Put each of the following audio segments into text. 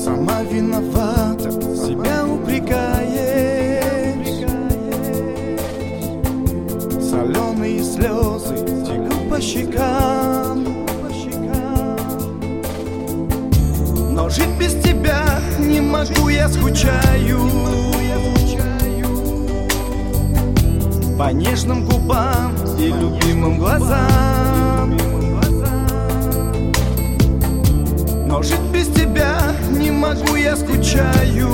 сама виновата, себя упрекаешь. Соленые слезы текут по щекам, но жить без тебя не могу, я скучаю. По нежным губам и любимым глазам, но жить без тебя не могу, я скучаю.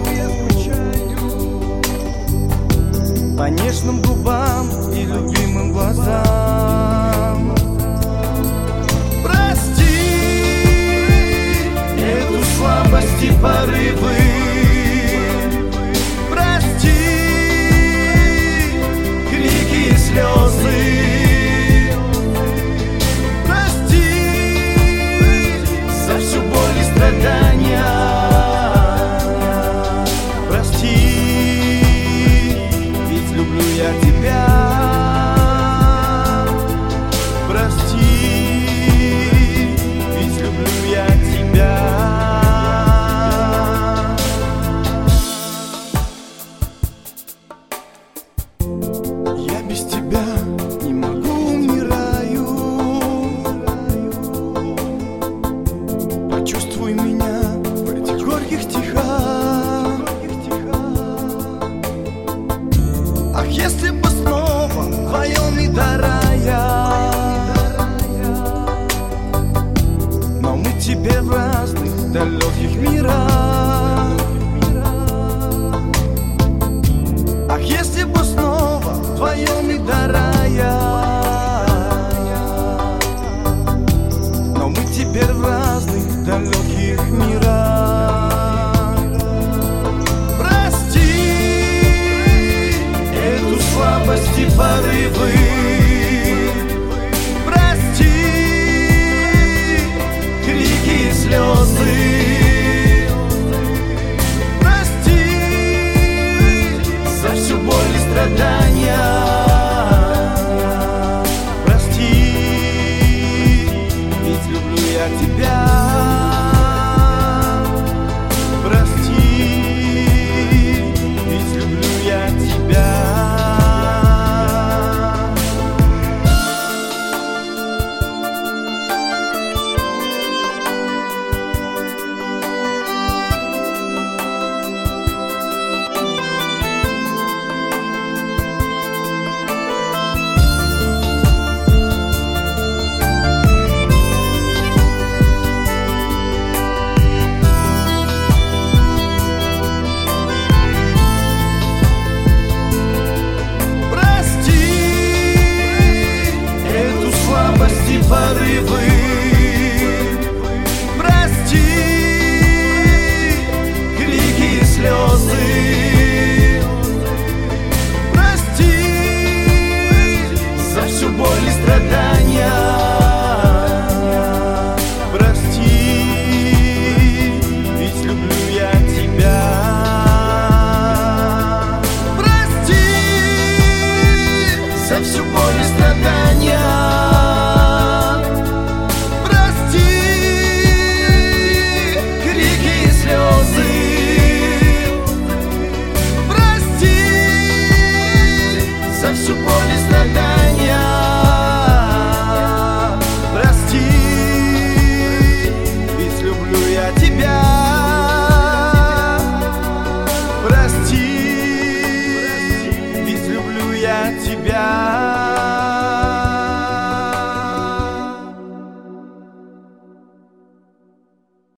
По нежным губам и любимым глазам. Прости эту слабость и порывы, прости крики и слезы, прости за всю боль и страдания, прости, ведь люблю я тебя. Прости, ведь люблю я тебя. Я без тебя не могу, умираю. Почувствуй меня в этих горьких стихах. Ах, если бы снова вдвоем и до рая, но мы теперь в разных далеких мирах. Ах, если бы снова вдвоем и до рая, но мы теперь в разных далеких мирах. Прости эту слабость и порывы, прости крики и слезы, прости за всю боль и страдания, прости, ведь люблю я тебя. Прости, ведь люблю я тебя. Порывы, прости крики и слезы, прости за всю боль и страдания, прости, ведь люблю я тебя. Прости за всю боль и страдания, за всю боль и страдания, прости, ведь люблю я тебя. Прости, ведь люблю я тебя.